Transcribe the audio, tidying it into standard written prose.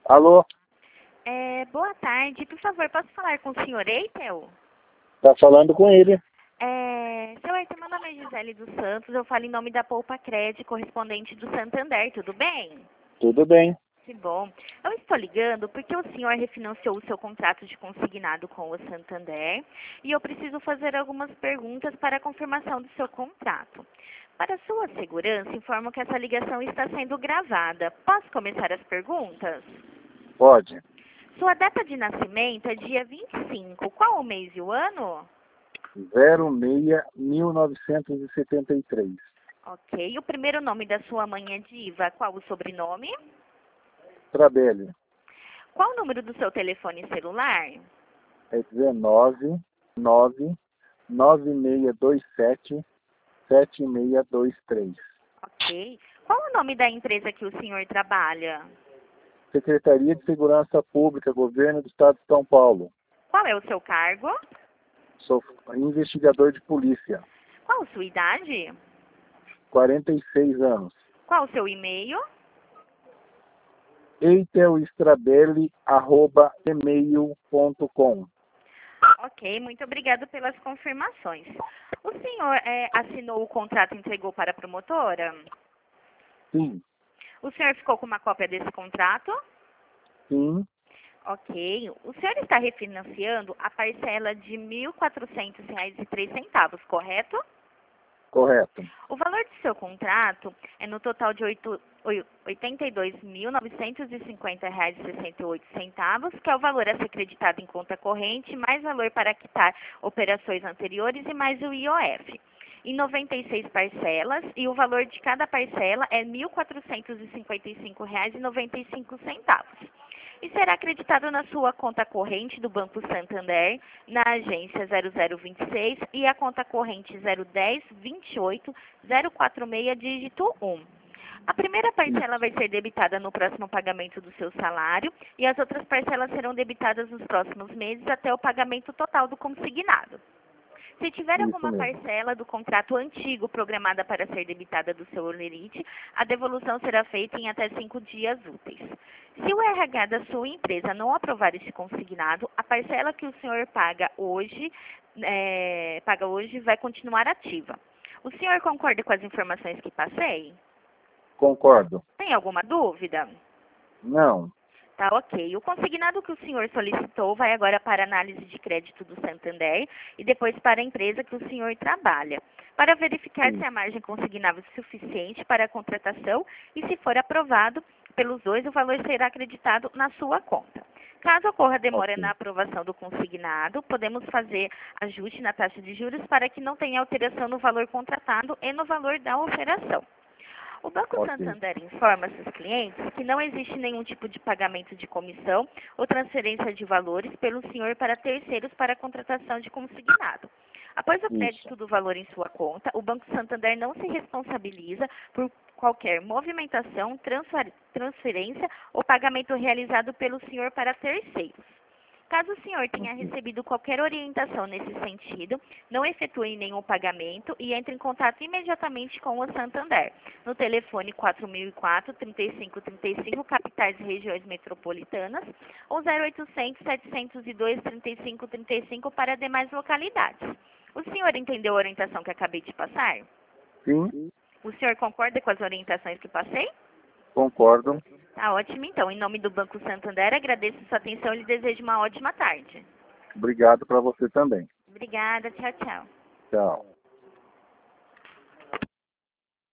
Alô? Boa tarde. Por favor, posso falar com o senhor Eitel? Tá falando com ele. Seu Eitel, meu nome é Gisele dos Santos. Eu falo em nome da Poupa Cred, correspondente do Santander. Tudo bem? Tudo bem. Que bom. Eu estou ligando porque o senhor refinanciou o seu contrato de consignado com o Santander e eu preciso fazer algumas perguntas para a confirmação do seu contrato. Para sua segurança, informo que essa ligação está sendo gravada. Posso começar as perguntas? Pode. Sua data de nascimento é dia 25. Qual o mês e o ano? 06-1973. Ok. O primeiro nome da sua mãe é Diva. Qual o sobrenome? Trabelli. Qual o número do seu telefone celular? É 19-9627-7623. Ok. Qual o nome da empresa que o senhor trabalha? Secretaria de Segurança Pública, Governo do Estado de São Paulo. Qual é o seu cargo? Sou investigador de polícia. Qual a sua idade? 46 anos. Qual o seu e-mail? eitelstrabelli@gmail.com. Ok, muito obrigado pelas confirmações. O senhor assinou o contrato e entregou para a promotora? Sim. O senhor ficou com uma cópia desse contrato? Sim. Ok. O senhor está refinanciando a parcela de R$ 1.400,03, correto? Correto. O valor do seu contrato é no total de R$ 82.950,68, que é o valor a ser creditado em conta corrente, mais valor para quitar operações anteriores e mais o IOF. Em 96 parcelas, e o valor de cada parcela é R$ 1.455,95. E será acreditado na sua conta corrente do Banco Santander, na agência 0026 e a conta corrente 010-28-046, dígito 1. A primeira parcela vai ser debitada no próximo pagamento do seu salário e as outras parcelas serão debitadas nos próximos meses até o pagamento total do consignado. Se tiver Isso alguma mesmo. parcela do contrato antigo programada para ser debitada do seu holerite, a devolução será feita em até 5 dias úteis. Se o RH da sua empresa não aprovar esse consignado, a parcela que o senhor paga hoje vai continuar ativa. O senhor concorda com as informações que passei? Concordo. Tem alguma dúvida? Não. Tá ok. O consignado que o senhor solicitou vai agora para a análise de crédito do Santander e depois para a empresa que o senhor trabalha, para verificar Sim. se a margem consignável é suficiente para a contratação e, se for aprovado pelos dois, o valor será acreditado na sua conta. Caso ocorra demora Ok. na aprovação do consignado, podemos fazer ajuste na taxa de juros para que não tenha alteração no valor contratado e no valor da operação. O Banco Ok. Santander informa seus clientes que não existe nenhum tipo de pagamento de comissão ou transferência de valores pelo senhor para terceiros para a contratação de consignado. Após o crédito Isso. do valor em sua conta, o Banco Santander não se responsabiliza por qualquer movimentação, transferência ou pagamento realizado pelo senhor para terceiros. Caso o senhor tenha Ok. recebido qualquer orientação nesse sentido, não efetue nenhum pagamento e entre em contato imediatamente com o Santander, no telefone 4004-3535, capitais e regiões metropolitanas, ou 0800-702-3535 para demais localidades. O senhor entendeu a orientação que acabei de passar? Sim. O senhor concorda com as orientações que passei? Concordo. Tá ótimo, então. Em nome do Banco Santander, agradeço sua atenção e lhe desejo uma ótima tarde. Obrigado para você também. Obrigada, tchau, tchau. Tchau.